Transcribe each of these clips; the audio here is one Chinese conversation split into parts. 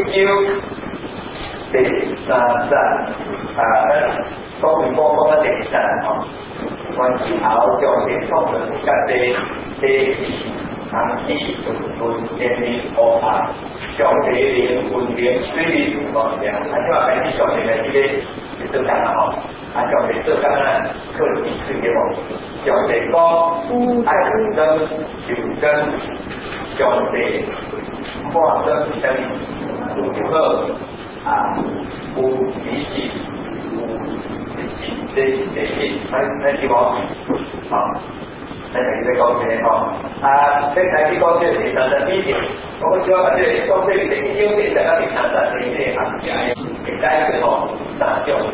第三站講完講到第三吼，阮之後將啲創作甲第長期論建立學下，將啲靈魂靈水靈講嘅，即話開始將啲嘅做緊啦吼，將啲做緊啦，佢去嘅喎，將啲講愛跟就跟將啲化跟等如何有理性。这希望在这个方面在台积高这里的第一点，我们希望把这里高这里的优点在那里看到这些行业给大家上交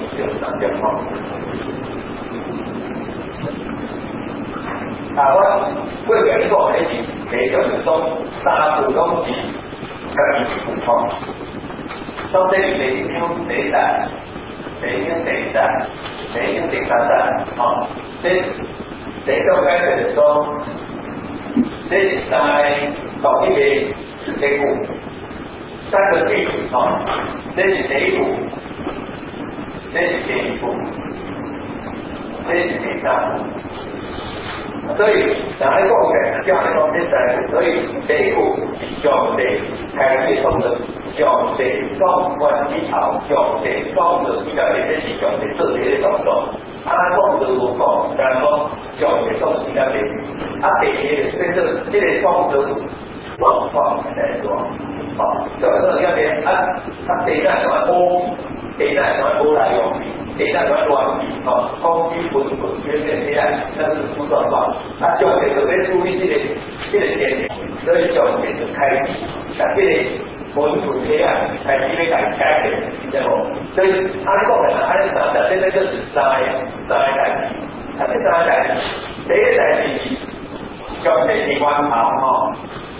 我为了做那些每个中三股东西跟你补充，到这里的优谁的。第三站，这个该是说，这在搞一个这股三个基础这是第一步，这是第一步，这是第三步。所以，讲来讲去，这样来讲，所以第一步将地开始创造，将地创关技巧，将地创造比较这些是将地做这些动作，创造如果，然后将地创造比较地，第这个创造状况来说，就是要边地在什么地在什么来用？地在什么乱空气混这样，那是出状况。就得特别注意这个点，所以就得开启，这个混这样，开启要开的，对不？所以讲的，现在就是三个代志，这三个代志，第一个代志是叫地理观察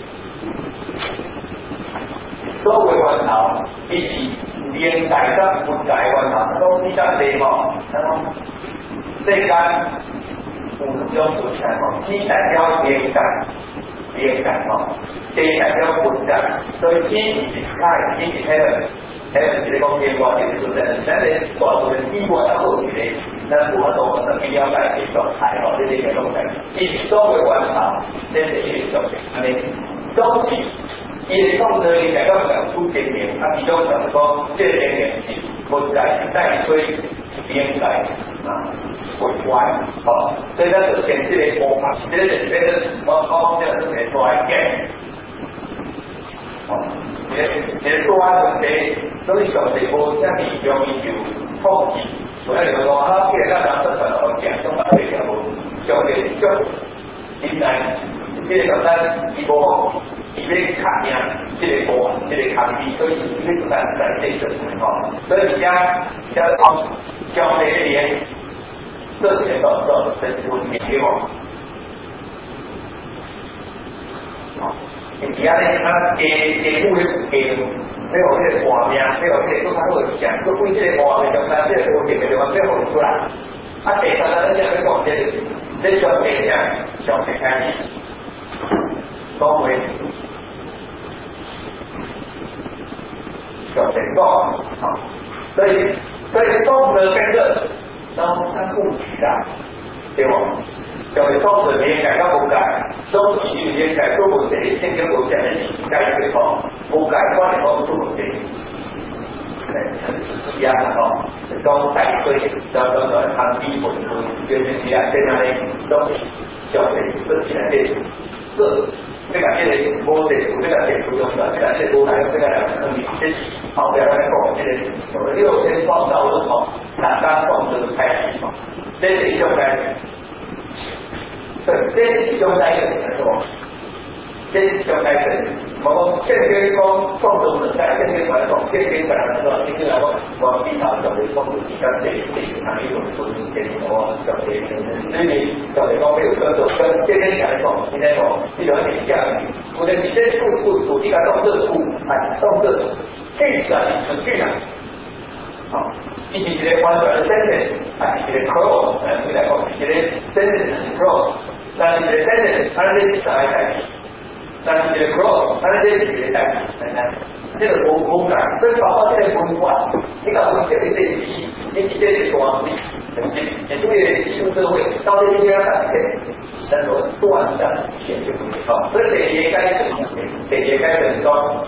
所谓观察，伊是连带跟不带观察，都比较多世间有种存在天代表连带地代表混在，所以天是开，天是迄个讲天外的存在，咱咧大部分天外也好一个，咱无法度必要来去状态这个状态，伊所谓观察，这是一个状态，安尼东西。伊的创造力大家讲出经验，其中就是讲，这个经验是混在带水连带混歪，所以咱就先这个模法，这个我讲这是个大件，这个大问题，所以上地无啥物容易就放弃，所以就讲，既然咱做出来好讲，总把这个无上地就现在这个咱一波。伊要卡赢这个波，这个空气，所以伊要在这个情况，所以将这个连这些动作是分别的其他呢，给顾给没有这个画面，没有这个都他会想，都为这个画面中间这个我给的地方最后出来，第三个这样去讲这小点这样小点开始。讲为小情况所以动的跟着三部曲啦，对不？就是动的连改到不改，中期连改都不对，先跟我讲的改对方，不改关联方都不对。一样的讲带水，叫长期混合，就是一样在那里东西，小的设计来的这个无地图，这个地图用的，这个无来，这个好，不要来讲这个六天创造的大家创造的开始这是一种开始，这是一种开始的是吧？这是一种开始。我现在讲创造的在现在来讲，现在来说，现在来讲，我平常就会创造比较这一种做给我讲的，所以就嚟讲，比如说跟现在来讲，现在讲这种很像，我的你这土地个动作土，动作具体的持续的，一个翻转的 sentence， 一个 cross， 你来讲，一个 sentence cross， 但是一个 sentence， 它是啥来代替？但是这个 cross， 它是这个代替， 这个无感，所以包括这个文化，你搞不起来这些，你这些关系，也对进入社会，到这些要改变，但是断断续续哦，所以这该怎么？这该怎么说？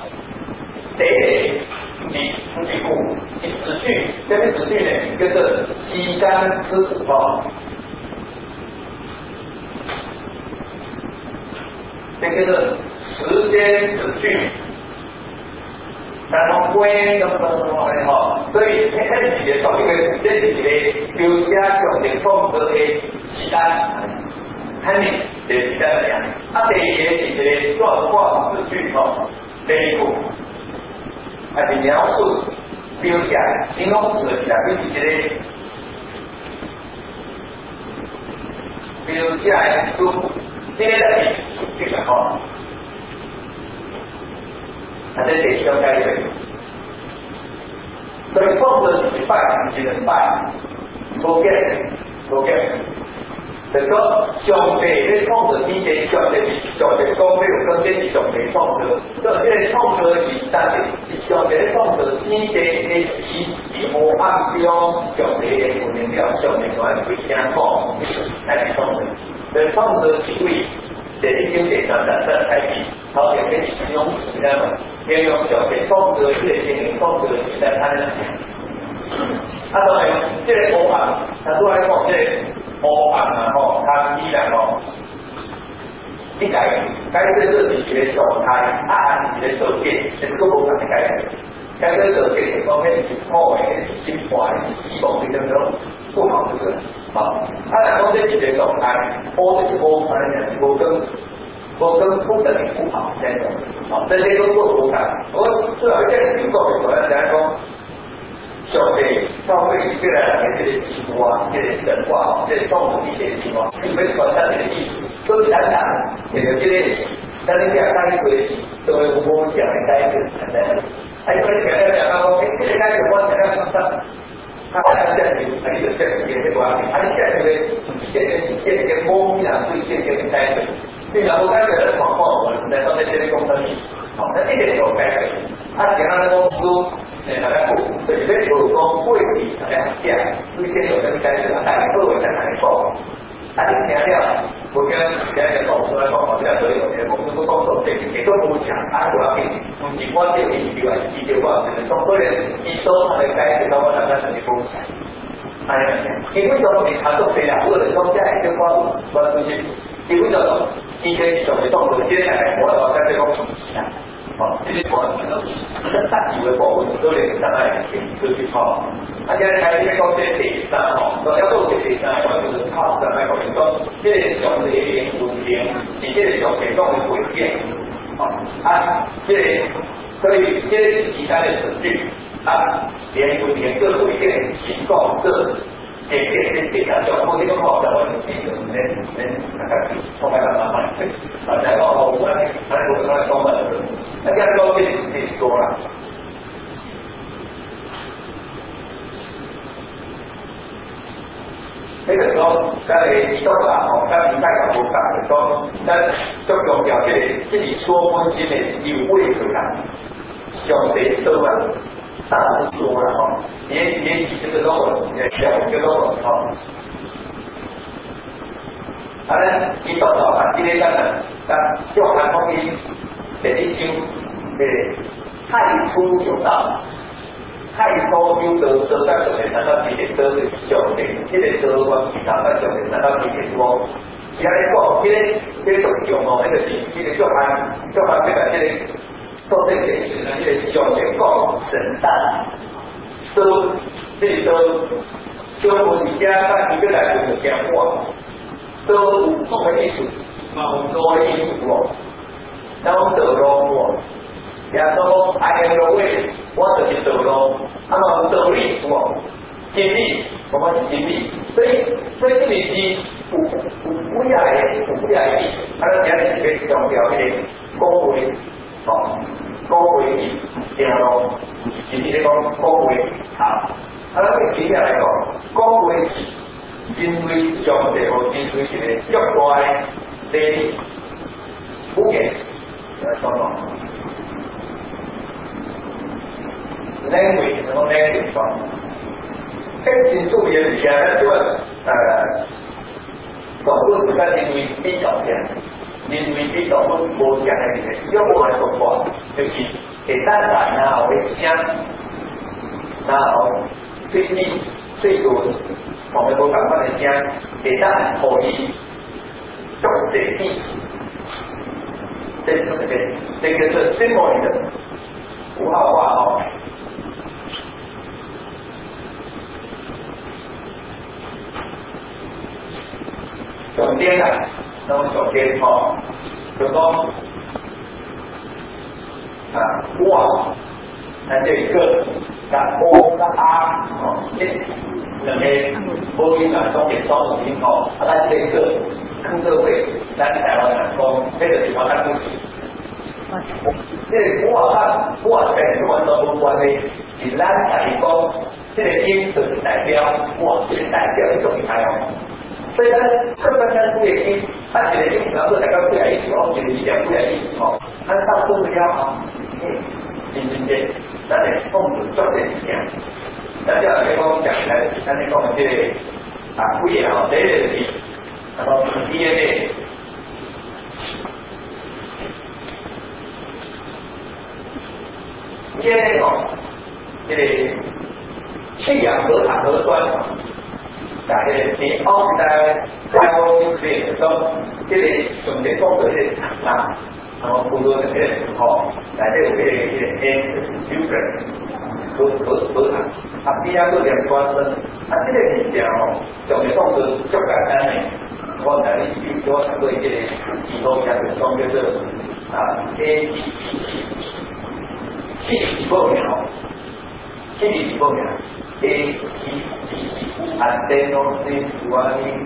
你出去顾，你持续，这边持续呢，就是期间之哦。这个是时间持续，然后规什么的哈，所以很直接说，因为这是一个标价上的创作的时间，很明的时间来讲，啊，第二个是一个状况持续哈，第一步，还是描述标价形容词的就是一个标价的书。这个这个好，它在这条该的，所以创作是拜，是人拜，无见，就说上帝在创作之前，上帝讲没有跟这是上帝创作，所以这个创作是上帝在创作之前的是无按照上帝的训练了，上帝讲会听讲，来创作。所以创作地位，第一经典上开始，好像跟形容词一样的，形容小给创作这个经典创作是在看的。当然，这个模板，他都来讲这个模板啊，吼，他依然吼，应该这是一个状态，一个条件，这个模板的改变。该这个条件方面是好的，是心怀希望的那种不好的事。好，来讲这几个状态，或者是我反正讲我跟不等于不好那种，好，这些都是我看。我最后一件情况，我要讲说，上帝教会越来越这个情况，这个神话，这个创造一些情况，是非传达的意思，都是单单，也就这个，但是讲大家会作为我讲的该是什么？哎，所以讲到哎，这个该是我想要说的。他还是这样子，还是这样子，这个还是这样子，现在摸一两对现在的该的，对然后该的状况，我们在上面这些工程里，好，那这个时候该的，他讲他的公司，大家不，所以这有说会比大家价，对现有的该的，大家各位在哪里报？他就强调，我跟现在讲出来讲，我现在所有的我们都工作这也都不讲，他主要给你关键的一句话，一句话就是中国人一收他的该的，包括他的工资。哎呀，因为说你他都这样，或者说这样一个关出去，因为说今天小的动作，接下来我要在这个好，这些管这大几位保护都连上来出去跑，大家开这个这第三哦，都要做第三，我就是靠上来讲说，这个小的连稳定，你这个小的动的稳定，这所以这是其他的程序连稳定各稳定情况这。给他叫过这个好的，我们这个大概后面慢慢然后我们来讲嘛，那这样高这可以说了。这个时候，在移动啦，在明白讲不讲的时候，在这种表现自己说风之内有位置感，小谁收啊？大不说了哈，也许这个肉也小一个肉哈。好了，你找到啊？今天讲的，就韩方面的一些太初有道，太初有得在上面，难道几点得是小的？这个得我其他在上面，难道几点多？其他来讲，这个种用哦，那个是这个就韩这个。做这件事呢，这个小学讲神诞，都我们家办一个来就讲话，都做的艺术，做的艺术哦，然后得咯哦，然后I am the way，我就是得咯，得力哦，经历，我们是经历，所以这里是不要的，他讲的是个强调的恭维。好，高维然后以及讲高维好，对接下来讲高维因为上帝和因为一个足大的福建来说， language 什么 language 方，迄真注意的是啊，咱做大部分咱认为比较强，认为比大部分无强的物件，要无来说话，就是会当然然后会声，然后最低最多同个无共款的声，会当互伊足侪意。这个是 symbol 的符号化哦。重点啊，那么重点哦，就讲我，咱这个甲 O 甲 R 哦，这两个母语啊，总结双母音哦，咱这个看做会，咱台湾人讲，这个是我咱故事。这个我跟我都无关系，是咱来讲，这个音就是代表我，是代表一种态哦。所以咱客观上不也音，按一个音，然后大家不来意思哦，一个语言不来意思哦，咱到不了啊，真正咱来控制做这事情。咱就来讲讲起来，咱来讲这个不也哦，这个是然后 DNA。DNA 哦，这个去氧核糖核酸，但是你奥在nucleic 中，这个上面讲的这个糖啦，然后辅助的这个时候，来这个N nucleic 核糖，边仔做点关生，这个物件哦，上面讲的足简单的，我来比如说对这个几头讲的讲就是气体报苗，气体报苗 A T G adenosine guanine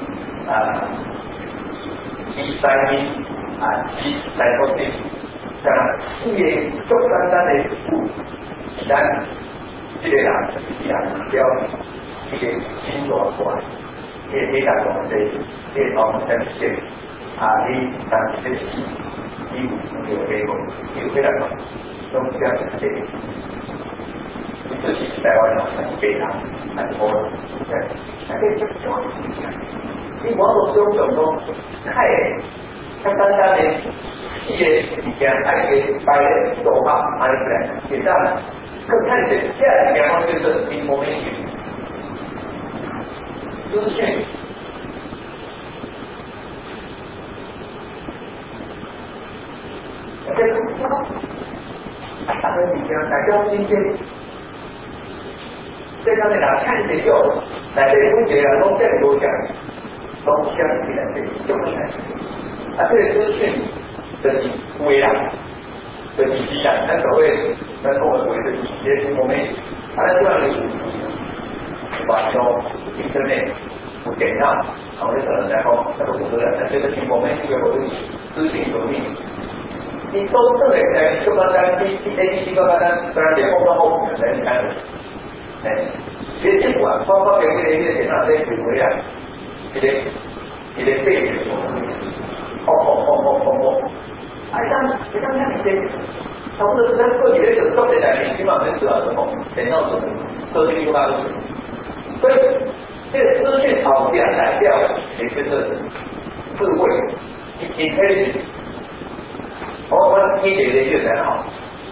G cytosine G cytosine， 像这个足简单的物，咱这个人标这个新罗管，这个大讲的这个我们讲是你当这个你有这个有这个。都这样子这个，这是台湾人很非常很多，对，那个就叫你往往这种东太单单的一些以前还有白的手法还有来，也这样，更看见现在比方就是 information 资讯。大家比较大家今天这上面哪看得就来这个问题啊，都更多讲，都相起来这个就是这个资讯的微啦，的体积啊，那所谓那跟我所谓的体积，我们这样的网络、internet、电脑，我们可能在讲那个我们的这个我们这个资讯革命。你都这个就刚才 ABC 刚才当然联络到后面才开始，其实尽管包括这个电脑在指挥啊，这个背景，你看那些，他不是在做几个手动的来，你起码能知道什么电脑什么，都是一个大东西，所以这个资讯好像代表也就是智慧 intelligence。我听这个就很好，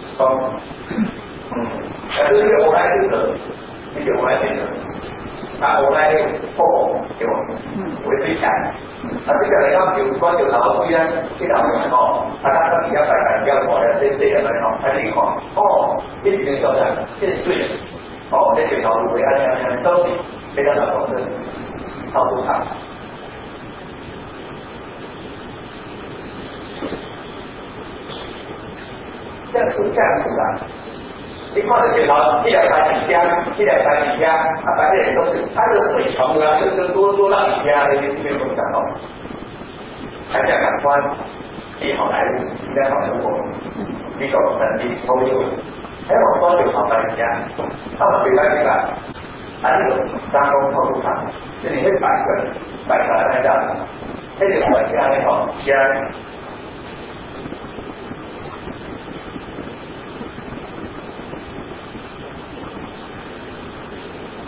这个我来这个，这个我来这个，我来对吧？我最强，这个人要有关有老师啊，这个人他比较比较好的，这个人他你看，这个小人，这水，这水条路会按都是非常好的，照顾他。这样子啦，你看到电脑100几家，100几家，反正都是它的最长的，就是多让你家的这边不讲到，还这样感官，你好莱坞，你在好莱坞，你搞本地都有，还有多久好搬家，他们回来这个，这个加工套路上，就你会摆出来那样，这个我家那种家。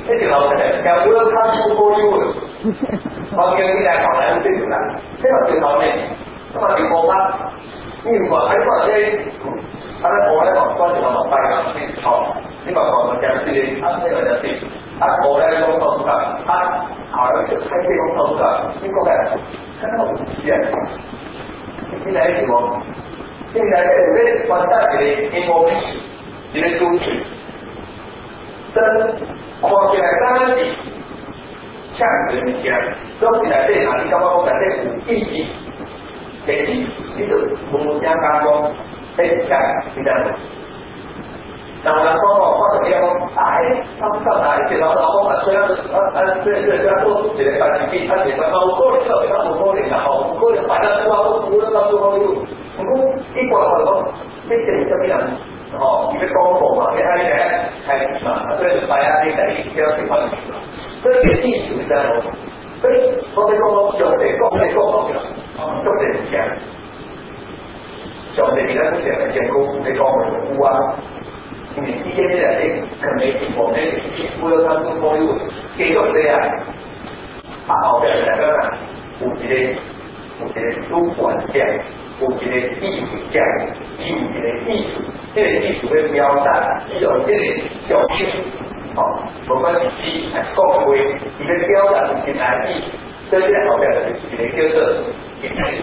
那就老实嘞，要不要看出过有的，我叫你来讲来对不啦？这个最好呢，那么就讲啦，你如果喺嗰啲，我咧講就講大家先，呢個講嘅就係呢個就係，我咧講到㗎，後來就開始講到㗎，呢個係真係唔知啊，你嚟住喎，現在咧我帶嘅英文一個主題，真看起來當然是像人一樣，講起來這哪裡感覺講來有意義？其實呢度冇相干講，像是這樣。然後講我就講，他們到哪裡去？老師雖然雖然做自己的班級，他寫翻我個人特別他不可能啦，我個人反正都話我到最後有，不過一般來講，這點什麼人？你的功課嘛，因為他現在開始嘛，所以就大家呢嚟比較喜歡，所以嘅技術在咯。所以我哋講上帝講嘅都係這樣，上帝而家都成日見過你講嘅有啊，因為呢啲咧你可能我哋為咗他們保有繼續這樣，後邊兩個人有一個主管獎，有一個藝術獎，有一個藝術，這個藝術嘅表達，有這個表現。不管是詩還是講話，伊嘅表達是真難意，所以咧後邊就是一個叫做藝術。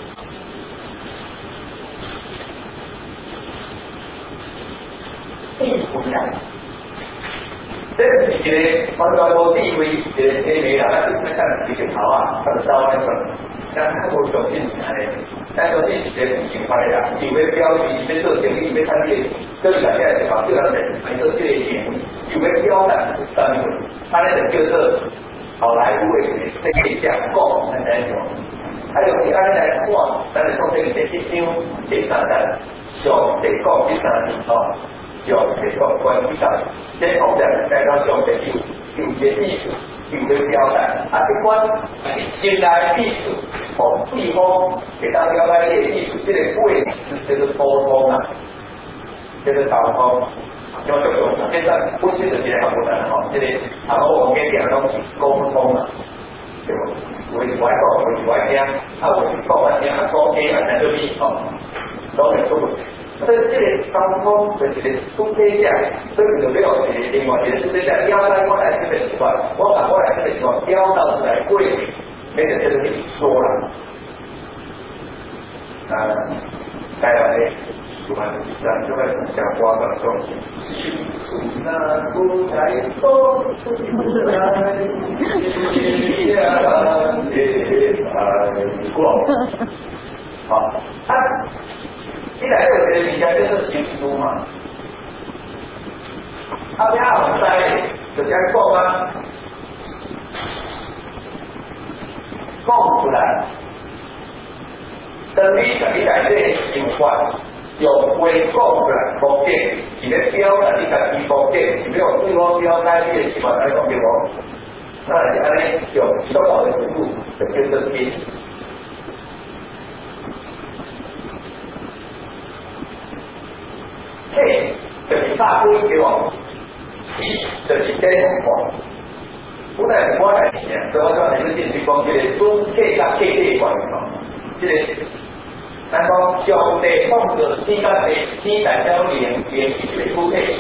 藝術人，這是一個我講過地位一個地位啦，那就是看幾個頭啊，看到那個，但係我相信係咧，但係我哋是一個情況嚟啦，因為標題伊要做生意，伊要產業，所以大家就講叫人嚟做這個嘢。有個標準單位，它那個叫做好萊塢的這個講很難用。還有你按來看，咱哋講這個第一章第三段，上帝講第三段上帝講關於上，這後邊來到上帝有個意思，有個標準。這關現代藝術地方給大家來個藝術，這個位置就是溝通啊，就是溝通。因為現在本身就係一個困難吼，即係我嘅啲東西溝通啊，對無？我是外講，我是外聽，我是講外聽，講 A 來就 B 都係做。所以這個溝通就是一個中間價，所以就沒有另外一個就是在表達我來這個習慣，我把我來這個習慣表達出來會，那個就是你說了，帶來主辦咱就會講話講說，幸福那不太多，來一樣的愛過。好，一來就覺得人家就是幸福嘛。你唔知就這樣講嗎？講出來，等你來這個情況。用會講出來福建，而咧表達你家己福建，如果對我表達你嘅習慣來講俾我，那係安尼用比較好嘅服務，就叫做天。K 就是大規給我，C 就是這種話。本來我來講，所以我講你們進去講，這個中 K 加 K 嘅關係嘛，這個。咱講上帝創造世間的天大交連一個主體，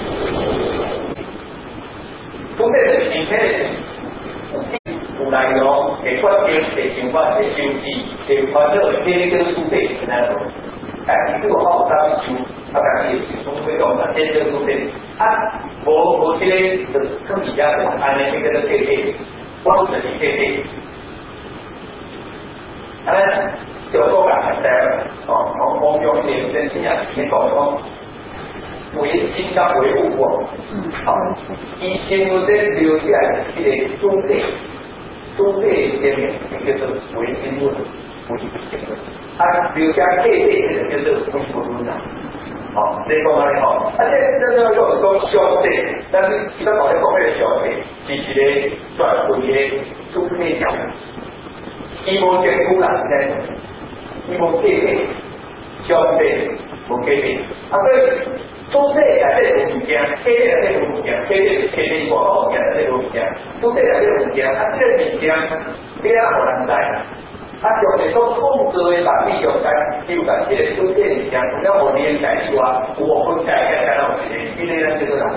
主體就是身體有內容、嘅觀點、嘅想法、嘅修辭、嘅煩惱，呢個主體是哪種？但是如果我當修，他講嘅是總會講的，呢個主體無這個就更比較安尼呢個體體，我就是體體，就講啦，我用點真正啊，你講唯心加唯物喎，以前我哋留下來一個中體裡面叫做唯心論，留下體體叫做唯物論啊，你講乜嘢？這個講小體，但是其他講咧講嘅小體，是一個專門嘅中體講，伊無兼顧啦，伊無界定，相對無界定，所以中體內底有物件，體內底有物件， 件，客人客人外口物件，这个物件，主体来这个物件，啊，这个物件，你啊互人知，啊，就是说控制的能力有在，就在这个主体物件，除了我理解以外，我分解开到一个，这个这个人。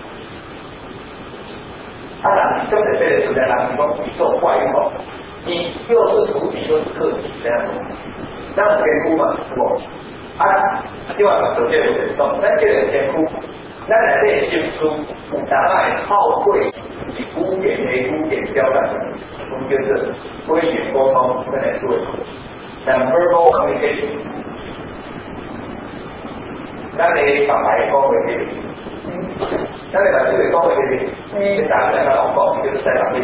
啊，人就是这个存在，人是讲宇宙怪物，你又是主体又是客体这样子，那很艰苦嘛，是不？啊，另外首先有点重，咱这个艰苦，咱来这个接触，咱来耗费以古典为古典标准，我们就是规语沟通跟来做，verbal communication， 咱来把白讲回去。咱哋把这个讲回去，你打人家老公就是在哪里？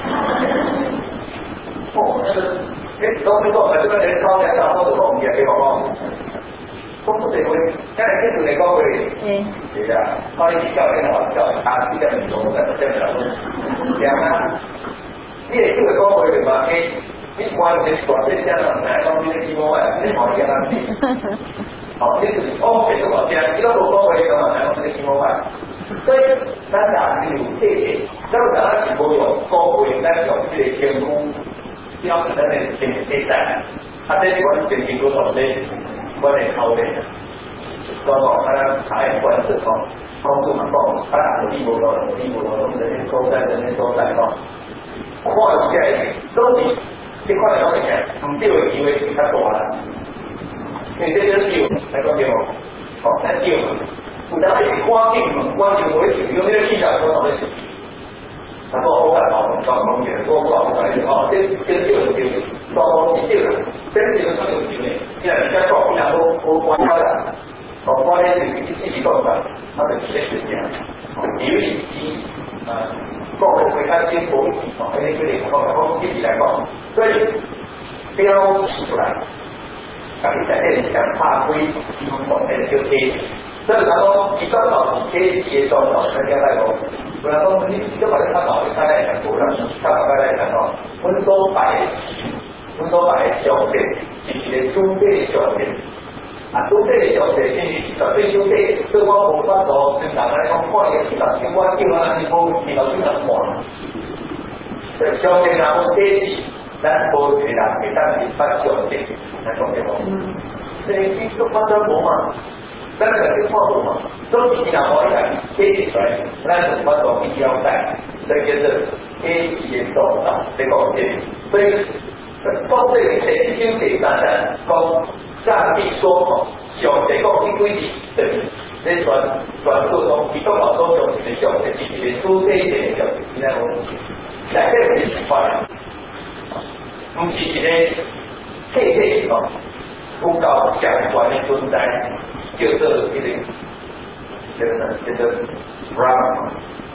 哦，你讲你讲，这个人抄人家或者讲嘢俾我講，講出嚟會，今日跟住你講佢，係啊，開始教你話教打啲嘅唔同嘅即係咁樣啊，你哋呢個講佢哋話你關鍵關鍵香港嚟講呢啲地方啊，你冇嘢啦。好，这是欧美的国家，这个我讲回来嘛，讲这个情况下，所以咱打有这些，咱咱是无用讲回咱用这个天空，标准的那个天气带，啊，这关键是多少呢？关键靠的，所以讲咱才关键讲，帮助嘛讲，咱打地无多，地无多，人家所在讲，看起来，所以这块来讲，唔对的机会是较大啦。你这个酒来讲对无？哦，那酒，有当是关键嘛，关键我是用那个气象多少的，他说我感冒，感冒也说不好，哦，这酒是酒，说是酒，真是有这个酒呢。现在人家说不然我关掉了，我关的是自己做的，他的企业时间，比如以讲回他先国语，因为这里我自己来讲，所以标示出来。但是在这里讲法规基本上面就可以，所以他说你刚好你可以接受到人家来讲，不然说你就把这看到大概讲过了，看到大概讲到温州白小点，是一个中间的小点，啊中间的小点是对中间，对我无法度正常来讲看一个市场情况，叫我你无你老经常看，对小点然后这。咱无一个人会当是发小点来讲对无？所以你都发展无嘛，咱个去看无嘛，所以若无一个企出来，咱就发展必要带，所以叫做企业做到这个点。所以讲这个前经第三站讲上帝说谎，上帝讲这几字对，这传说中基督教所讲的上帝是一个主体一个上帝，然后在这个情况。唔是一个客体哦，不够相关的存在，叫做一个叫做 Brahma。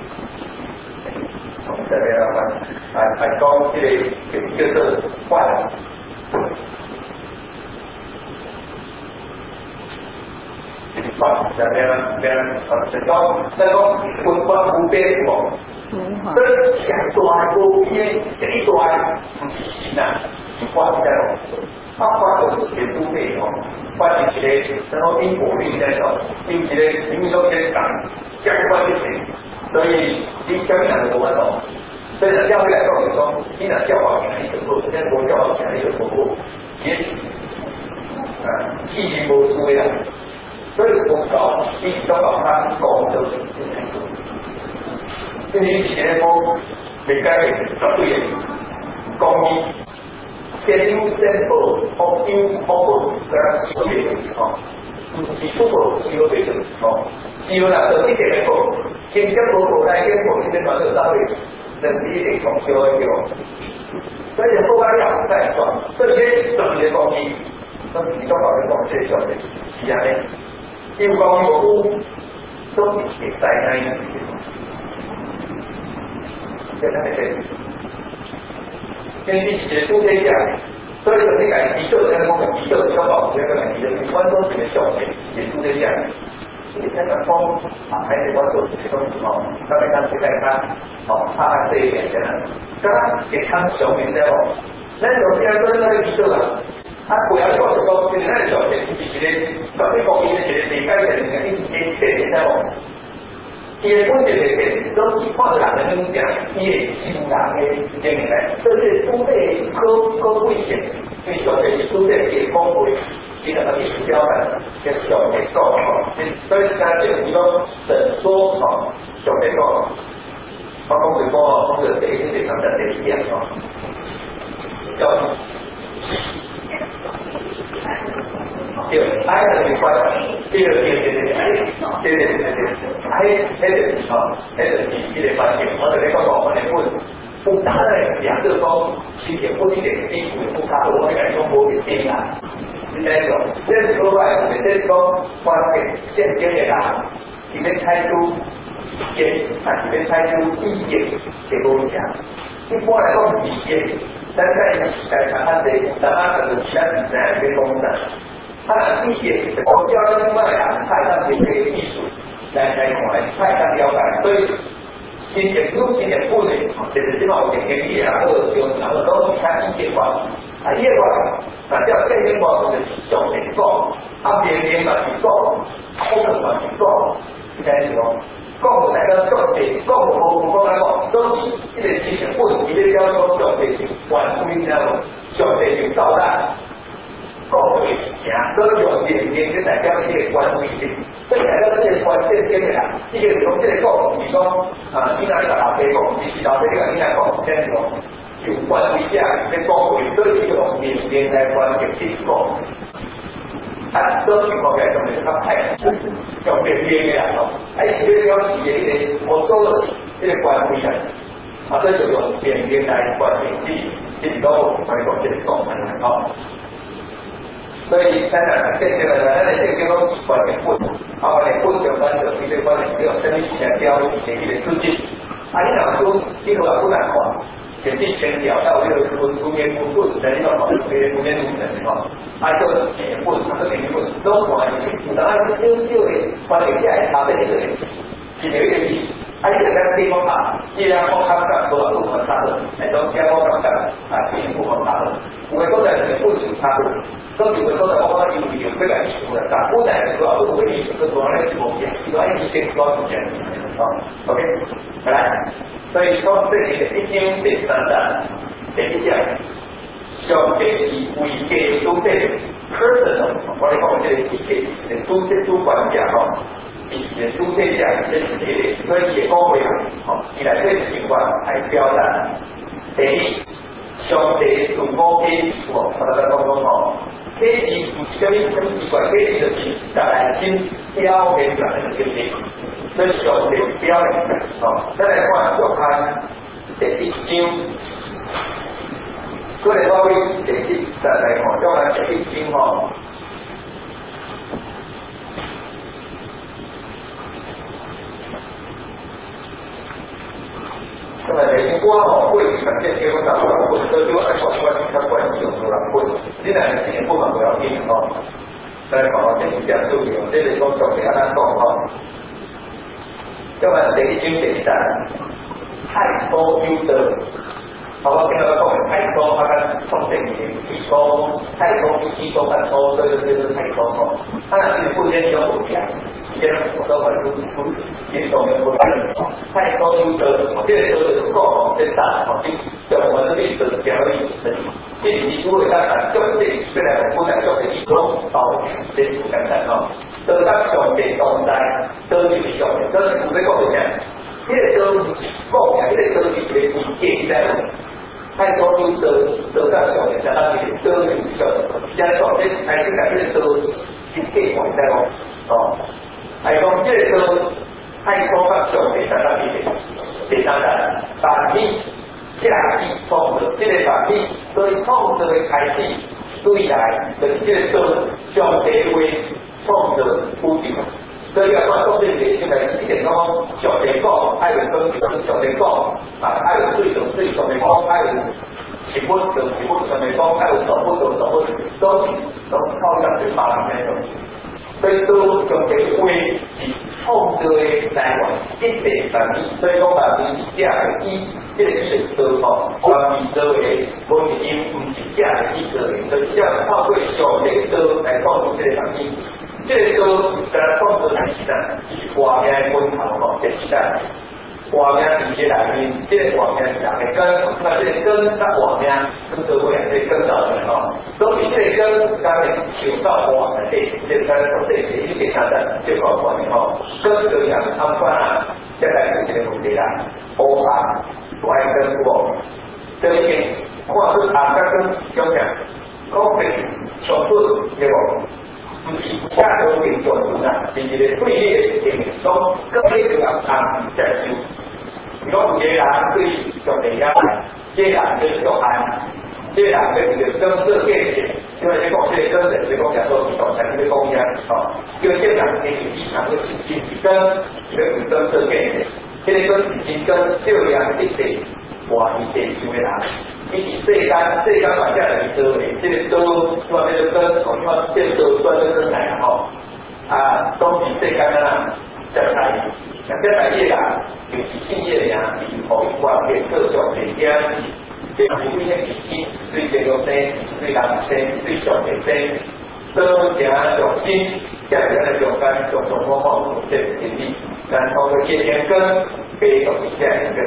我们这边讲这个叫做幻。这边讲文化不变哦。所以想大无边，几大不是神啊，是关在咯。他关就是全部内容，关是一个然后因果律在种，因一个因为都先讲相关的事，所以你相信的我懂。所以呢，教会来讲就是说，你若教好起来，你就做；现在我教好起来，你就做过。也气力无输的，所以我搞你教好他讲就是这样做。因为以前我未解决绝对的公益，先有先报，后有后报，再少的哦，是不报少的哦，少啦就一点来报，经济无报来跟报，现在嘛就稍微人比例从少的掉，所以后来要再算这些什么的公益，都是比较好的公益小的，是安尼，因为公益无都是会在那一点。在那边，因为你写出这样，所以说你改提秀在那个提秀消保这个来提的，观众写的小写写出这样，你看看风啊，还得我做这种情况，他们看现在看，哦，他这一点现在，刚刚也看小明在哦，那有些人说那个提秀了，他不要做这个，就是那个小写自己的，把这个公益写的理解的，你一写在哦。 伊个本质的变，都是看人的物件，伊个心人的经验来，这是主体可危险，因为上帝是主体嘅讲话，伊个是指标的，嘅上帝讲吼，所以相信伊讲神说吼，上帝讲，我讲就讲吼，讲就第一、第三、第四吼，叫。对，爱的是关，对，吼，迄就是伊个关键。我哋呢个讲，我哋不大的两个讲，其实不一定基础不大，我哋讲无一定啦。你睇到，这个外，这个关键现今的人，里面猜出里面猜出意见嘅东西。一般来讲，意见，但在他的其他比赛嘅功能。他意见，我教另外派上这个艺术来看，派上了解，所以今年不能，就是起码有经验啊，然后都是看意见观，意见观，那叫意见观就是上面讲，别嘛是讲，后头嘛是讲，是这样讲。讲大家上帝，讲无来讲，都是这个事情本，伊咧叫做上帝是完全了，上帝就照单。讲对行，都用连去代表这个关键性，所以代表这个关键性的啦。这个从这个讲，比如讲你哪里个老爸讲，你是老爸你哪讲，这样讲有关系下，你讲对，所以用连来关键性讲。都情况下就没他太用连的啦吼，这个要企业的我说的这个关系啊，这就用连来关键性，这是都我们讲这个讲很好。所以，咱现在咱的这个都关键本，关键本就关键，这个关键只有生理起来标的这个资金。你若说这个不难看，前期全条到这个文言文本，在这个文言文吼，就前本，前本都关键，当然少少的关键在差别的，是有一个意思。你就在地方啊，既然我看到多少不可差的，都既然我看到也不可差的，有的都在全部有差的。都有的时候我有这个艺术的，但不但是说不会艺术，是说那是某些，一般一些高时间，OK， 来，所以说这里的一经第三章，第一讲，上帝是为给主体 personal， 我哋讲这个主体是主管者吼，是主体者，这是这个，所以也讲话吼，伊来这个情况来表达，第一，上帝自我给我大家讲吼。这是什么奇怪？这就是在心表现出来的东西，所以上帝表现再来看就看第一章，所以我会再来看，就看第一章吼。咁你我吼会实践这个大部分都爱关系有做人会，你若是不嘛不要紧吼。再讲这是讲注意哦，这个讲上帝安怎讲吼。咁第一章第三，太多有德。我听到讲太多，从这里提高，太多提高很多，这个太多吼。是不见有不讲。我都很也懂得不太多有德，这个德够很大，就我们这里的表演能力，这里如果大家就这虽然不能说是一种到这是简单哦，得到上帝同在，得到上帝，这是不会讲的呀。这个德是讲呀，这个德是一个建在太多有德，得到上帝相当于得到上帝，现在说这还是感觉德是建在哦。系讲这个太多甲上帝相当于第三个把你下地创造，这个把你所以创造的开始对来就是这个上帝为创造目的，所以要讲到这里就係一點講上帝講，愛人跟上帝講，愛人對上對上帝講，愛人全部上帝講，愛人全部都靠上去把人那種。所以都上帝为是创造的单元100%，所以讲1%假的这个意思吼，1%作为无是因不是假的意思，所以要透过上帝来创造这个1%， 这个都在创作的时代，是画面的本头吼，这时代。画面伫这内面，这个画面是人的根，那这个根甲画面跟社会这根造成吼，所以这个根刚会受到画面的，这个从这个你给他的这个画面吼，根这样他们啊，现在是这个问题啦，黑暗外根无，这里面看出暗甲根中间，讲明相对对无？唔是下周变做准啊，是一个对立的情况，各位就要按接受。如果有个人对上帝遐来，这人就是叫安，这人就是叫更色见解，因为你讲这个根人，你讲叫做是讲才你讲遐，哦，因为这人你是常个是心是根，就是更色见解，这个根是心根，就量一体，话一地就会人。你世间反正来做的，这个都说这个根，我看这个都算这个来吼，啊，东西世间啊，在来，那在来业啊，就是信业呀，是互伊观念各种的影响，这是为了自己对这个生，对人生，对上帝生，都行用心，这样的勇敢，种种方法，这个经历，然后个业天根，给种这样一个。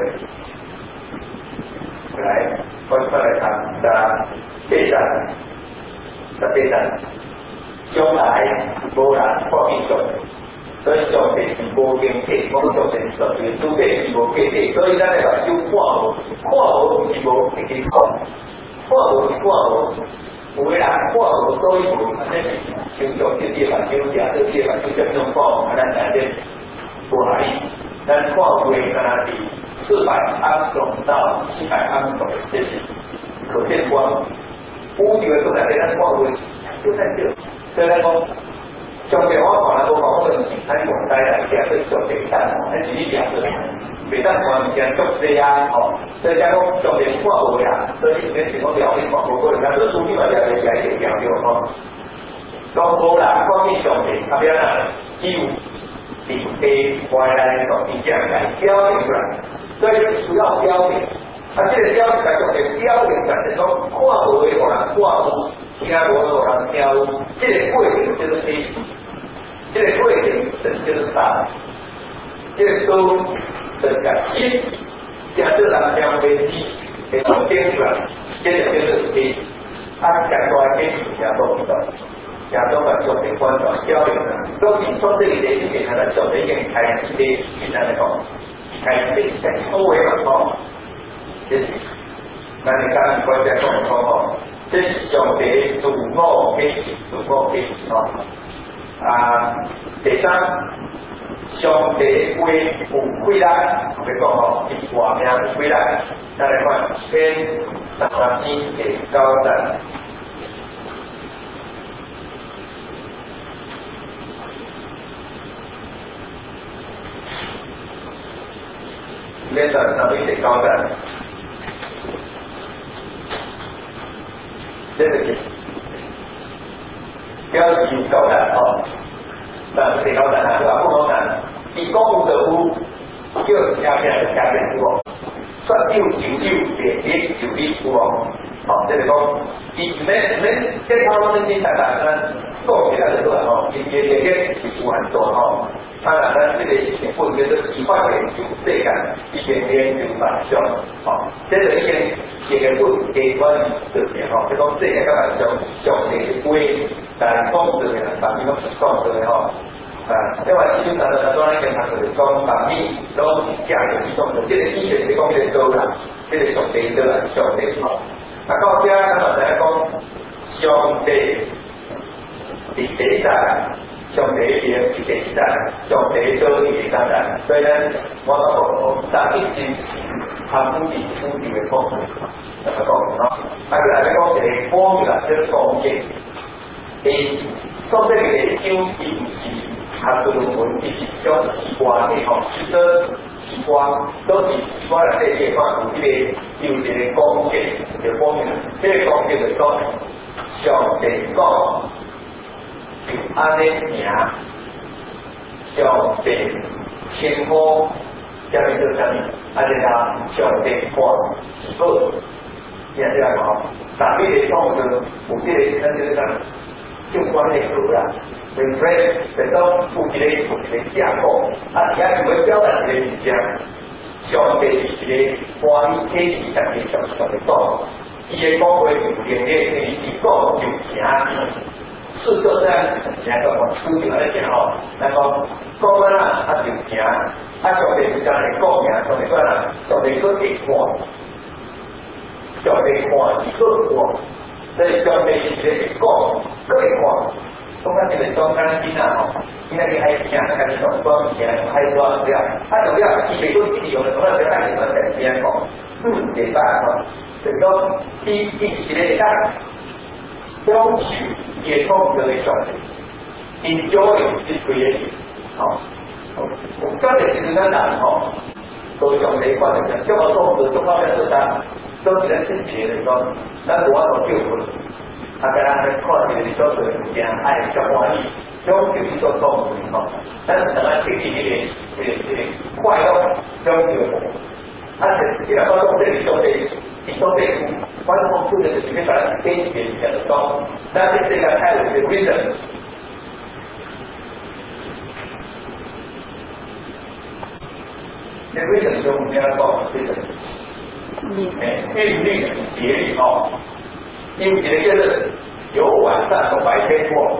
来，我们来看第第三，将来无人看见上帝，所以上帝是无形体，我上帝是主体是无形体，所以咱来把手看无，看无是无直接看，看无是看无，有个人看无，所以无，安尼是像上帝把手抓，这些把手这种看无，咱来点不合理，咱看无的敢若是400安总到700安总，这是可见光。乌这个都在咱看无，就在这，所以咱讲。上帝我看来都讲，我们是睇皇帝来讲，对上帝看，咱是你讲的，袂当看物件作这啊，吼，所以讲上帝看无呀，所以你情况表面看无可能，但是书记嘛了解起来就了解吼。讲无人看见上帝，后边啊，只有地地外来个真正来表现出来，所以需要表现。啊，这个表现上帝表现出来，就是讲看无的话，看无。听无的人听有，这个过程就是黑，这个过程就是大，这个都是感心，假设人将飞机给从天出来，这个就是黑，他讲出来黑，亚洲不懂，亚洲把上帝关到标准了，都是从这里的一点，他的上帝已经开始的，现在来讲，开始在周围嘛，哦，这是，那你看国家状况哦。这是上帝自我启示，自我启示啊！第三，上帝为有规律，我们讲吼，是画面有规律。再来看篇13篇第9章，篇13篇第9章。这个是标题有高难哦，但是高难啊，对吧？不高难，以公务的屋，就下面的下面有哦，算696.191有哦，好，这个讲，以免这套东西才把它做起来的时候哦，也是很多哦。当然呢，这个事情不觉得奇怪的就这个一点点就反向，好，这个一点也不给关这边哈，就讲这个干嘛上帝的规，但讲这个把你讲讲这个哈，另外基本上呢，当然跟他就是讲把你都是假的一种的，这个医学这方面的都啦，这个上帝的啦，上帝好，那到家他们来讲上帝是谁在？上帝边是第三，上帝多第三代，所以呢，我打一斤含土地的方面，怎么讲喏？啊，佢来讲一个方面啦，就是讲嘅，说这个的究竟是含论文是种奇怪的吼，其实奇怪都是奇怪啦，这个话有一个讲嘅嘅方面，这个讲嘅就讲上帝讲。就安尼名，上帝称呼，下面就是啥物？安尼啦，上帝话是好，现在讲，但你的讲的有这个，咱就是讲，就关系好啦。 refresh， 这种有一个架构，而且就会表达一个事情，上帝是一个欢喜体系上面上的讲，伊的讲话就连咧，伊讲就行。是就这样子，现在我出去来讲哦，那个讲啦，就行，上帝就将来讲名，上帝说啦，上帝可以看，上帝看可看，所以上帝是咧讲可以看。我讲这个中间囡仔吼，囡仔你爱听，那个你从光听，爱多少了，就了，伊袂讲自己用的，从那时候爱怎么在边讲，明白吼？就是讲，伊是咧讲。享受也创造的效果 ，enjoy is creation。好，我刚才其实咱人吼，都上第一款的讲，叫我做的做方面做单，都是咱自己的说，咱无法度救回，大家来看这个小做物件，爱小欢喜，享受去做创造吼，但是等下自己这个快乐享受，这个到这里就得。一种对观众做的是没法给别人讲的高，但是这个还有一个 reason， 那 reason 就是我们要讲的 reason， 韵律节律哦，因为就是有晚上和白天过，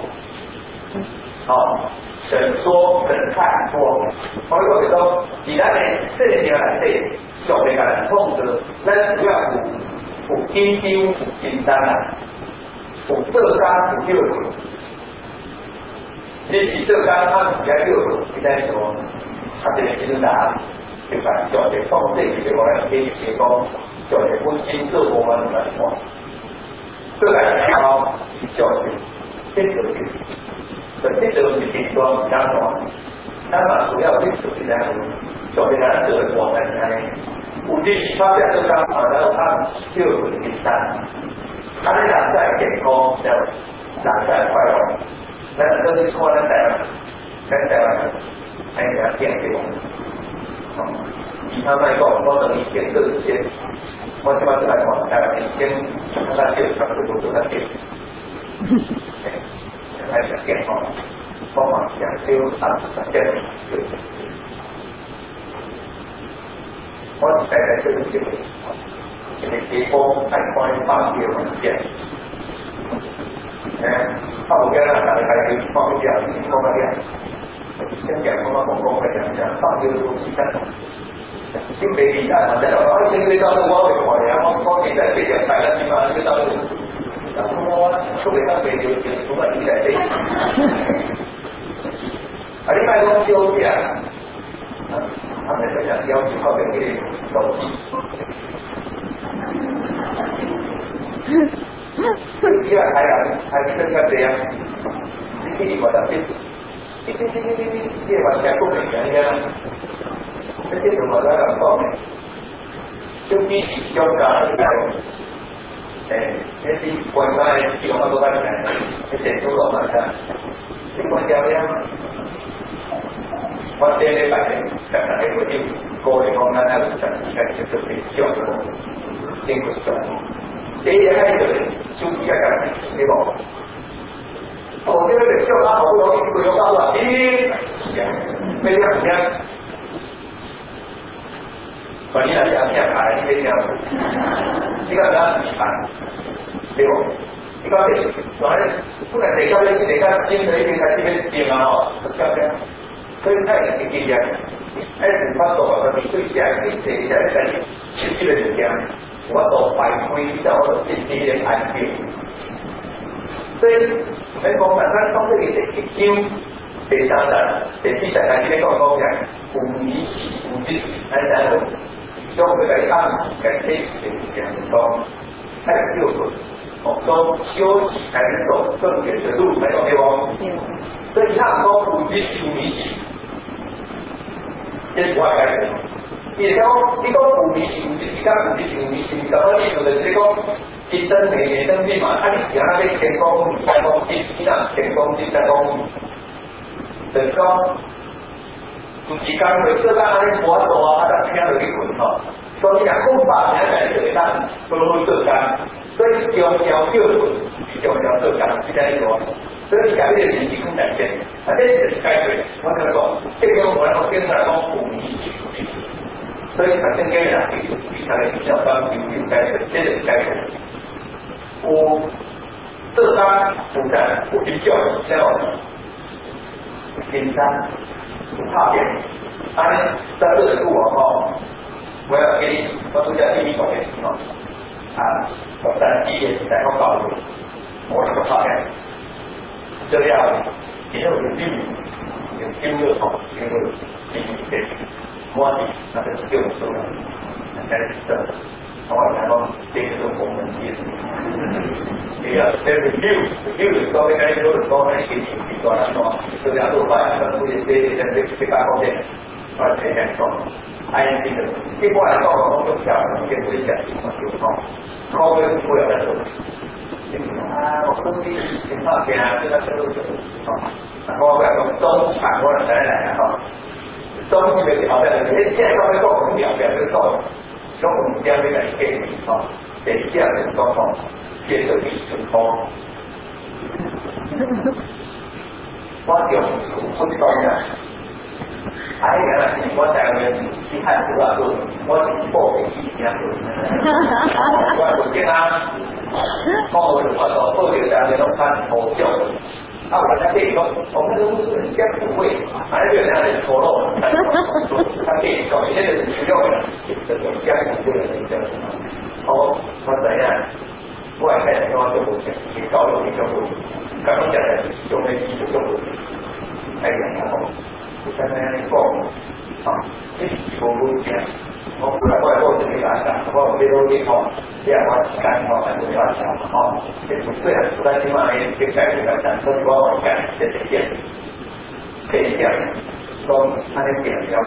神说神看说，我有说，其他人这些来对。上帝甲咱创造，咱主要有紧张、有紧张啦，有做工、有休困。你是做工，他唔该休困，你在说，这个其实啦，就把上帝创造一个我来给结讲，上帝本身做我们来看，做来后，上帝这就是极端讲话。咱嘛主要就是这样，上帝咱做的我们安尼。有啲发表做工，然后他就有紧张，他哋人在健康，人在快乐，咱都是看咱台湾，哎呀，变给我们，其他那个我等于变这些，我起码是来讲台湾先他就差不多做那些，还是健康，帮忙讲就健康。我在这个地方，这个地方在开放的文件，他不跟他大家去放一点，放一点，先讲公会讲，放这个东西干什么？就没理他，反正现在到时我会看呀，我现在这点摆了起码就到时，我出给他给就除了你在这，另外东西有点。他们在讲要求靠的那个手机，第二还是这个这样，你我的这完全不可能的，这些什么在讲方面，就比起香港那种，那是关于基本上都在讲，这些都老难看，这个教练。我这礼拜在那个回应，个人讲咱有长时间就是比较的，经过转，第一个就是休息一下，对不？我这个小他好不容易不用到了，没这样，把你那两片牌你这样，这个咱比盘，对不？这个是，反正不管哪个新的一个在这边点啊，这样。所以他也是这样，还是发作啊！你对下你这一下在实际的时间，我做反馈到我自己的安全。所以你讲咱讲这个是一张第三站、第四站，你讲讲有理是有知识，还是讲将佢嚟按嘅基础嘅講，係標準。說休息才能走正確的路，沒有對嗎？所以他講有知識有理是。这是我的概念。你讲有迷信，就是讲有迷信，咁我意思就是讲，一生每生命嘛，你行那个成功，成功你若成功成功，就是讲，有时间会做到安尼活动啊，听落去困吼。所以讲100年就会当好好做工，所以条条叫困，条条做工，是这样子。 所以改变的人提供改变，这是改变。我跟你讲，这个我跟他讲五年前，所以反正跟人比他的比较高，有改变，这是改变。我这张不但我比较效紧张，不怕变，在这个路我要给你，我都叫第一种的情况我在第一年在我搞的，我这个发现，这样也有经热经热第一点，摸底那个就出来，开始的。然后这个是我们也是，也要这个六高的该有的高的一些情绪多了说，这样做法可能会这个方面，这样说。INC 的，一般来说我们就讲，先不讲情况就好，高跟不了再说。我空气情况变啊，这个都是然后我讲中产或者来中这个条件，现在稍微够很表就够了，中午这样的一个情况，这样的状况，接受你成功。我就不知道呀。原来我在那边去看图啊，我是报给一家做，我跟他，我就发到报给大家都看好笑。我在这里说，我们都是人家不会，还是有人脱落，他可以搞一些需要的，这种家庭会的人叫什么？我怎样？外在的话就不行，你搞了你就不行，刚刚讲的就没基础就不行，然后。在那里讲这是不一样。我不然我这里来讲，我比如你这样我干还是要讲这不对啊，但起码也改变来讲，所以我改这些点，这一点说他的点要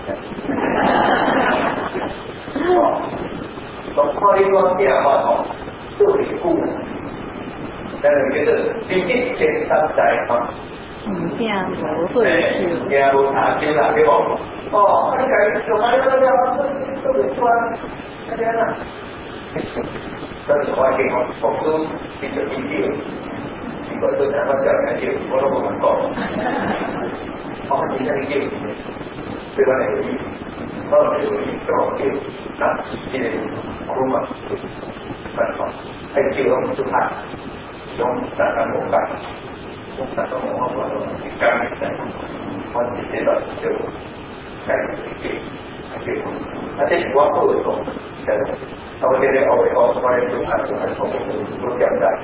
从靠一方面话这里不能，但是觉得毕竟天上在这样不会去。 这样不查清了，对不？你改有嘛？这个穿那边呢？但是我听我都听着听见，结果这两个小孩就我都不能讲。你那个就对吧？那个意思，那个有意思，就这个苦嘛，办法，还有这个我们就看，用三三五干。但是我干的，我直接的就干这个，这是我做的东西，我这里我就看出来，我讲的，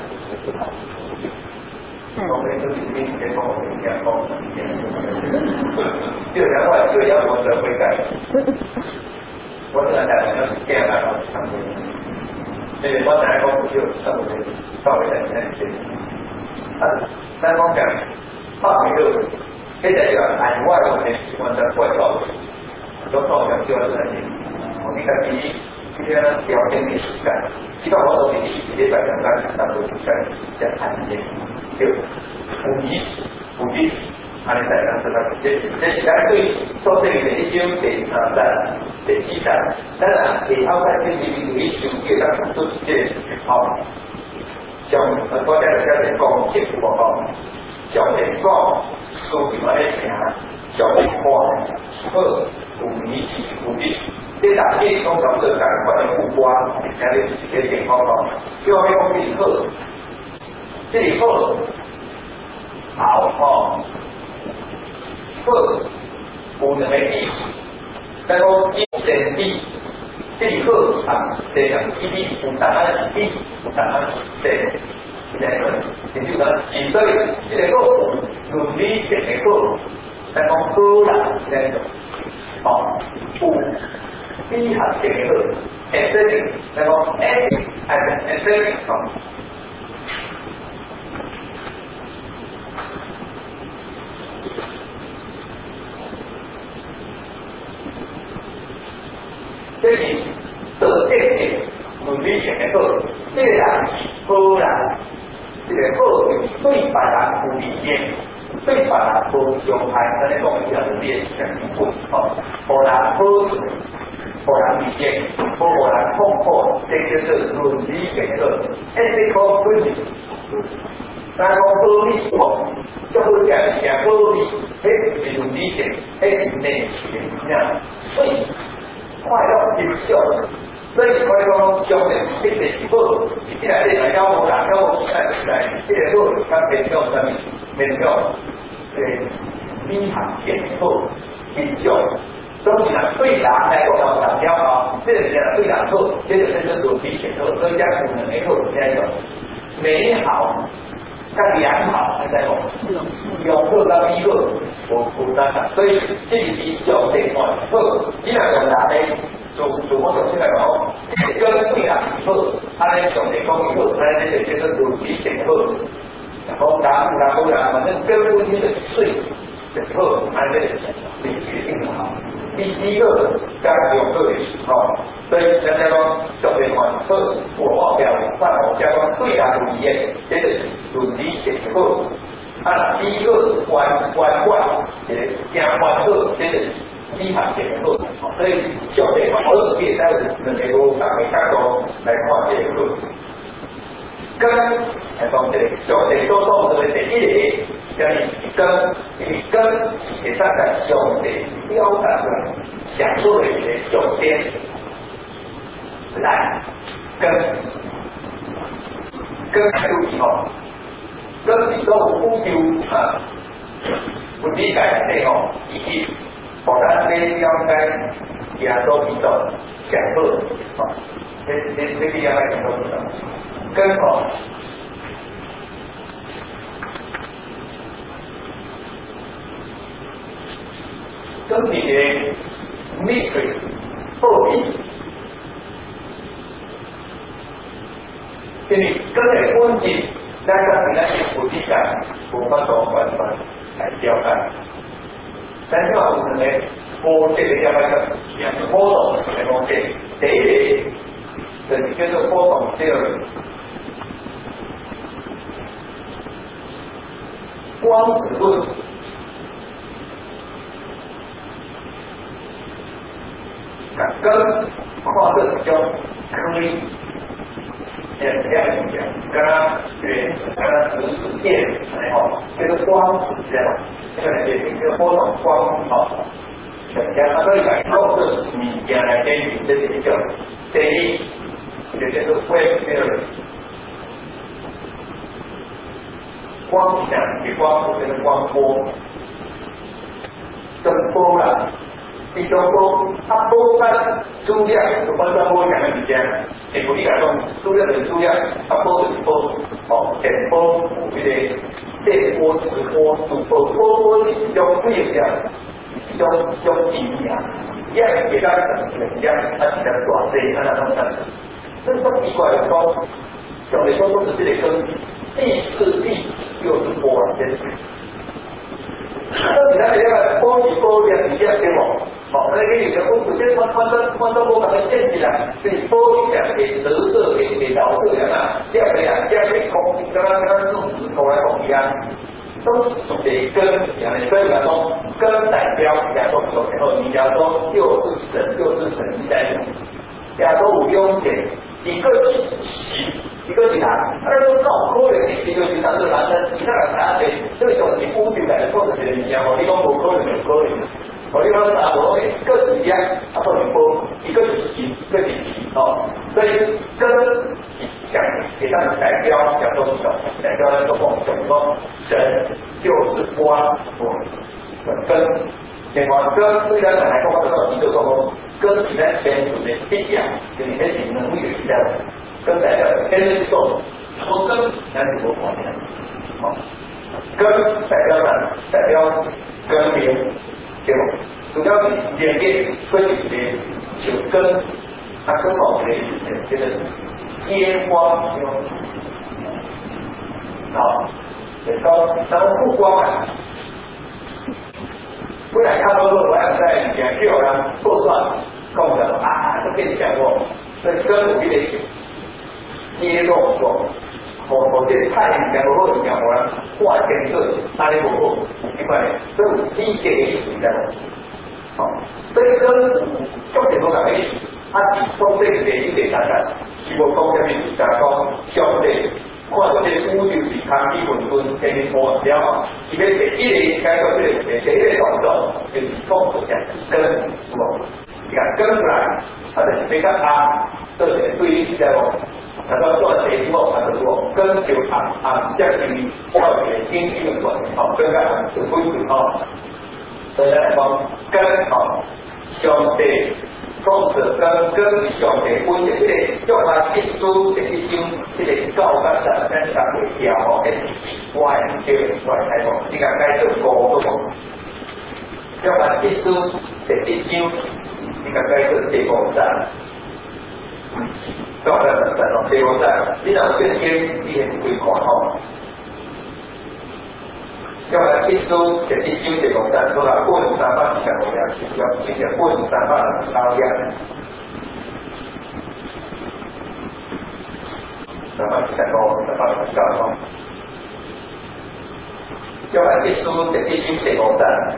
我们就是今天跟我们讲过，就然后就要我的会改，我只能讲那是这样的，所以我在公司就稍微的那些。咱讲就是现在要按外国的习惯在外交，都造成就要这些。你看今天聊天的时间，基本我都给你直接在讲当中在谈一些，就不必，还能在当中这是相对做这里的一些的基础，当然以后在这里有一些给大家做这些像国家的家庭讲政府讲，小情况数据嘛咧听，小情况有年期有啲，这大体讲到这个可能不关，家里这情况就要用这个，这个好有两个意思，但讲一整体。这里课这样一定有答案，有答案，对，这个，也就是说，所以这个伦理学的课，在讲科啦，这种，有医学的课 ，ethics， 在讲 ethics， 还是 ethics。这里的这些伦理学的课，这个好啦，这个好对别人有利益，对别人无伤害，咱咧讲叫做劣善根互人好处，互人理解，互人痛苦，这叫做伦理学的课。ethical principle， 但讲保理哦，足好食物件保理，迄是伦理性，迄是内情呀，所以快乐接受。所以我讲上面一定是好，起来你来教无人教无起来，这个好，较偏向什么？偏向理行健好欣赏。总是人对人来讲有人了后，这个是人对人好，这个就是伦理性好，所以讲有两个好，这种美好。较良好，还在讲用好甲美好无单啊，所以这是上帝看好，你若用人咧，就我上次来讲，跟对人好，安尼上帝讲好，安尼就叫做伦理性好。讲人，反正根本就是水就好，安尼就是决定好。第一个加用好的时候，所以人家讲上帝看好，我表范我加讲对人有益的，这个伦理性好。啊，第一个关，这个正关好，这个理行性好。所以上帝看好，可以在两个无同的角度来看这个好。跟来讲这个上帝所讲的第一个，就是跟会当在上帝表达出来享受的一个重点来跟注意吼，跟是都有补救啊，有理解内吼，以及互咱咧了解耶稣基督享受的吼，这了解耶稣基督。跟哦，跟你的蜜水透明，就是跟你温馨，但是呢，有质感，无法度完全来了解。但是我们呢，波这个要那个波动的东西，第一个就是叫做波动这个。光子论，跟看这比较可以，这样讲，跟它实践，然后这个光子这样，这个也这个波动光啊，它可以来透过你将来根据这些叫第一，也就是wave theory。光线与光谱跟光波，跟波啦，一种波，它波跟数量有关跟波两个之间，也不理解讲数量的数量，它波就是波，哦，电波、这个电波、磁波、数波，波是一种不一样，一种意义啊，一样给大家一样，它比较短这看到它，这是奇怪的说，上面说都是这个根据。第四地就是波啊，这是。那其他这个波与波两底下对不？好，那个有的波直接穿到波把它建起来，所以波与两给折射给导射两啊，这样给空，刚刚用石头来讲一样，都是得跟两个，所以讲说跟代表两个手然后你假如说就是神在讲，假如无用点一个是形。一个是他，那说那可能一个是他是男的，其他人啥的，这个种是污点来做的这个物件，我你讲无可能就可能，我你讲啥无一个是一样，啊不能波，一个是形，一个是体哦，所以跟讲给他们代表讲东西，代表那个梦想说神就是光，跟。另外，跟对咱来讲，我到一个说，跟是咱天主的力量，就是迄是能力的力量。跟代表天生受，说跟咱是无关的，好，跟代表啥？代表跟连，对不？主要是连接分别就跟它跟某些这个接光用，好，也说咱们不光啊。本来看到说我要在以前就有人做算，跟我讲说啊，都跟你讲过，所以跟我一起。揭露说，我这太阳讲不好，讲我啦，挂天色，哪里不好？因为这是理解的意思在哪？好，所以跟重点都讲的意思，他从这个点一点看看，如果讲下面讲讲相对看到这宇宙是空气混沌，天天破了嘛，伊要第一个解决这个第一个动作，就是创造一根，有无？你看根出来，它就是比较暗，这是对于是在无。他说做了节目，他就说根就暗，这是要有天气的管理，根在暗就规矩所以来讲根上帝创造根是上帝本身，这个叫他一书的一章，这个教咱咱咱会调我开放，你看该做高都无，叫他一书的一章，你看该做这个站。教咱这个站，你若变天，你係會看吼。因為一書就一章這個站，都係本300以上嘅人，要其實本300高人，300以上高，300高吼。因為一書就一章這個站。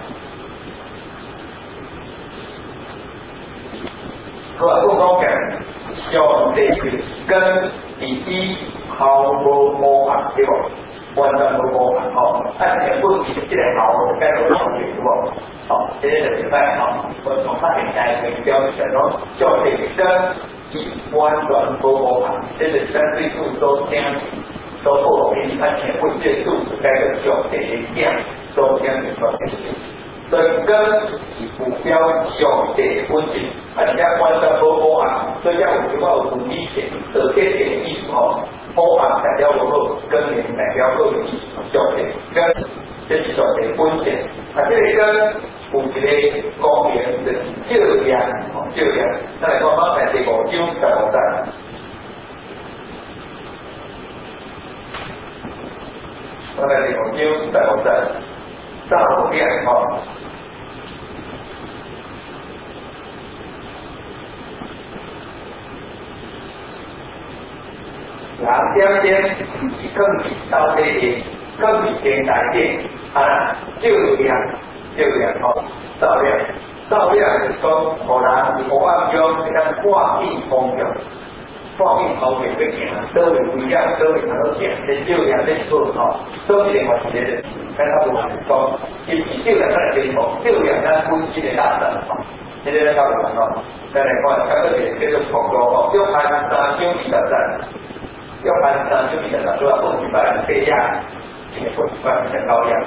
佢話不講嘅。上帝是跟伊毫無無限對無？完全無無限吼，按原本是即個毫該有毫對無？吼，這個就是在吼，我從他年代嘅表現咯，上帝是跟伊完全無無限，這就是咱對主所聽所報應，按原本即個主該個上帝嘅聽所聽嘅所聽。所以根是目標上帝的本質，而且完全無無限，所以講有句話有理解，這個意思吼，無限代表無好，根源代表好的意思，上帝根這是上帝本質，啊，這個根有一個光源就是照亮，照亮，咱來講剛才第5章15節，剛才第5章15節。照亮吼，人點點是更是到底嘅，更是天台嘅，啊，照亮吼，照亮就是講，互人無暗中會當掛面方向。方面方面去行，都會不一樣，都會能夠行，這照亮這處吼，都是另外一個人，跟他不講，伊是照亮咱的天空，照亮咱本身的大神吼，這個較有難吼。再來看，這個是叫做創造吼，約翰3章20節，約翰3章20節，說不舉辦這樣，也不舉辦這高樣。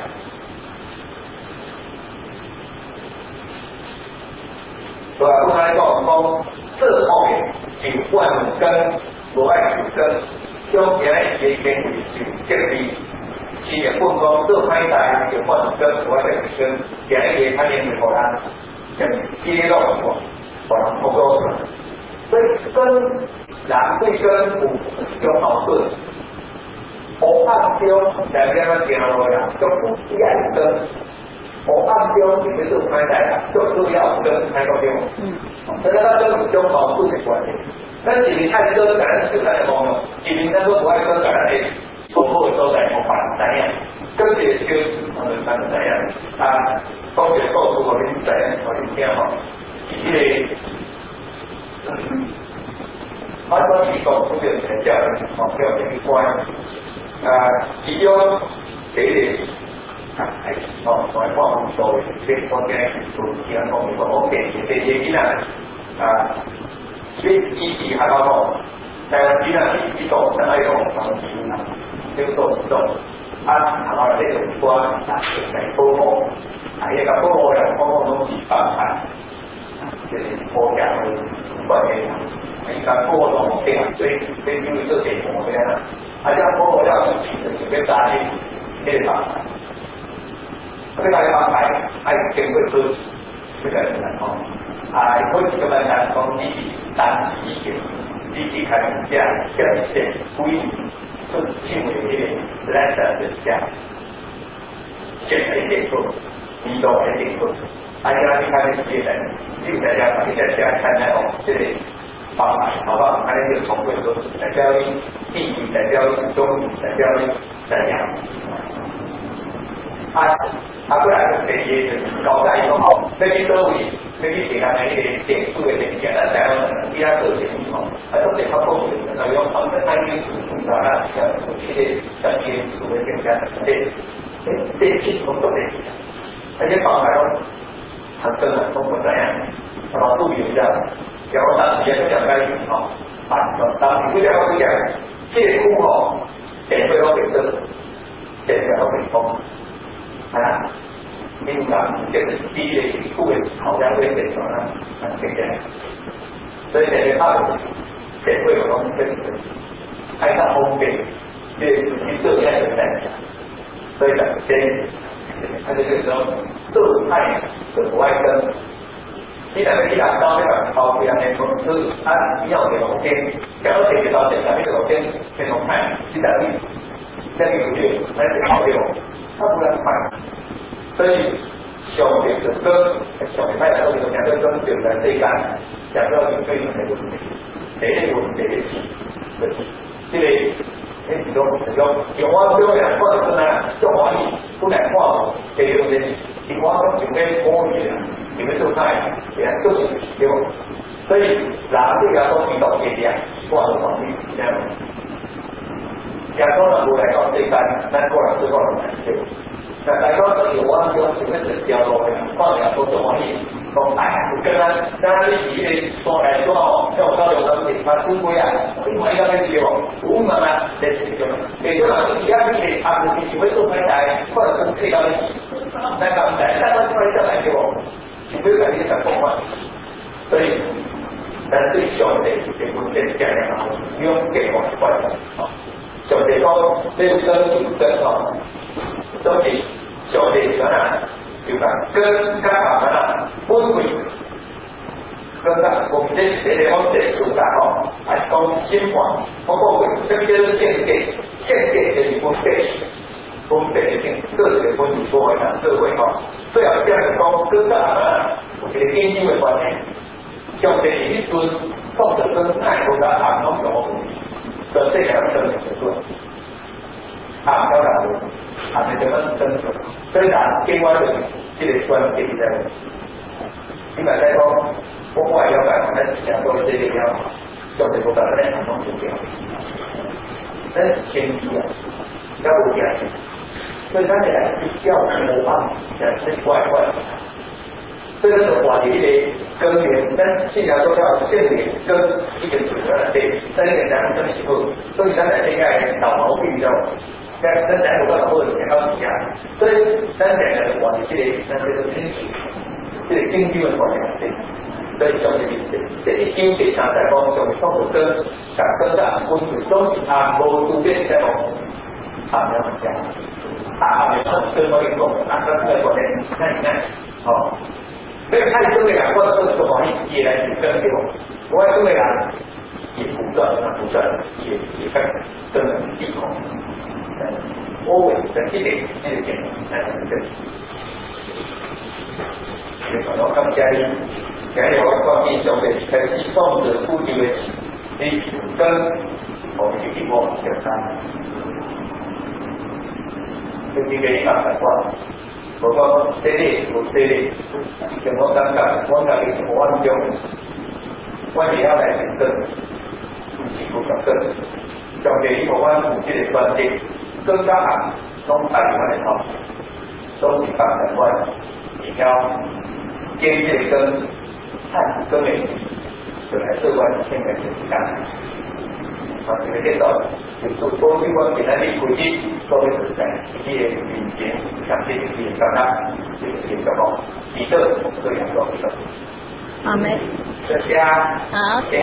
所以我來講。這方面就萬根無愛主根，將原來已經就建立，其實本講這歹代就萬根無愛主根，原來也睇見互人揭露過，互人透露出來。所以根人對根有一種矛盾，黑暗中代表咱行路人就不愛根。黑暗中其實是歹代，就是要根睇到對。所以咱都有種矛盾的關係。咱一面愛根，但咱就在講咯；一面咱都不愛根，但咱會錯誤的所在無法知影。根這個就是我們才知影。啊，講一個故事，我們知影，我們聽吼。我所提供這個學校的叫有關其中第一個。我幫助即係我嘅做其他方面，我嘅第二啲人即係支持下個，但係啲人知道真係用方式啦，要做唔到，下個呢度關係保護，係一個保護人保護東西反派，即係保護人關係，係個保護東西，所以因為做地方嘅啦，係一個保護人就俾大啲呢個反派。這個方法係經過出這個人吼，開始個人講你是單一嘅，你是看人家表現規出行為嘅來的人家，現在一定做，你都一定做，而且你看那些人，你大家你在家看那種這個方法，好不好？還有這個重複說，代表你地理，代表你中醫，代表你怎樣？過來第二搞大以後，這啲都會，這啲其他那些點數嘅點錢，但係我哋其他做節目吼，都係靠工具，就用方式睇呢主到那这些小金属的更加这些工作的，而且放来了，很真的都不这样，然后注意一下，然后当时也讲该好，当时不要这样，这哭吼，点会都给这，点会都给风，啊。因为这个第一类顾问好像会变成了这个，所以这个他的社会有东西，还有风险，这是这样的在讲，所以呢，他这个时候自派的外根，你那个一拿到那个高边的公司，按要的路线，假如这个到这下面的路线，这种派是在里，在里头去，那是好的，他不然派。所以上面就跟上面派到这个讲到跟就在这间讲到有对应的问题，第一个问题是，这个你用我这样或者是呢，做华语不难画，这个东西，你我都准备模拟的，你们就看，也就是对吧？所以拿这个东西到这边，画的方面这样。假如呢，我来到这间，那过来之后呢，就。那大家有我说这个是交流的，放两说做生意，说哎，跟他一起说来说哦，像我交流东西，他出轨啊，另外一个问题哦，我们呢在解决嘛，解决了第二个问题，他自己会做回来，或者是这个问题，那个来大家出来再来就，就不要感觉很空幻，所以，但最小的这个问题是这样啊，用给我换的啊，小的说这个跟啊。所以小的什么呢？就讲跟加法呢，分会跟我们这地方这暑假哦，还讲新华，包括这个就是献给的分配性，这个分你说一下社会哈，最好这样子讲跟加呢，我觉得经济的观念，像这一尊放着跟爱国的行动什么，的这两个程度。当然还是真实，虽然另外的这个观点在，你们在说，我外要干，但是讲说这个要，就是说在那种目标，但是前提啊，要不一样，所以他们来比较模仿，讲是怪怪的。这个是话题的根源，但现在说要现点跟一个主要对，这一点讲真是不，所以咱在现在老毛病叫。在讲我或者讲到底下，所以咱讲的话，这个这个经济的方面对，所以就是这一经济上在讲上通过跟的公司都是他无主变在讲，没有讲，没有跟我一讲，跟这个那你看，哦，所以看这个两个都是往也来去跟对吧？我这个人也不赚，也看真的地空。我的这点那个点，那是对。就讲到刚才我关于上面开始创的估计的，你跟我们去过简单，就是给讲的话，我说这里，怎么尴尬？我讲的我按照，我也要来认证，不是不讲证，上面有关有这个观点。更加行从台湾的头，都是港台湾，比较坚决跟汉跟美，本来是完全的是港。这个见到就是多地方给他的估计，都会是在一些民间像这些地方啊，这个比较好，一个这两个比较。 好没？ 这家好。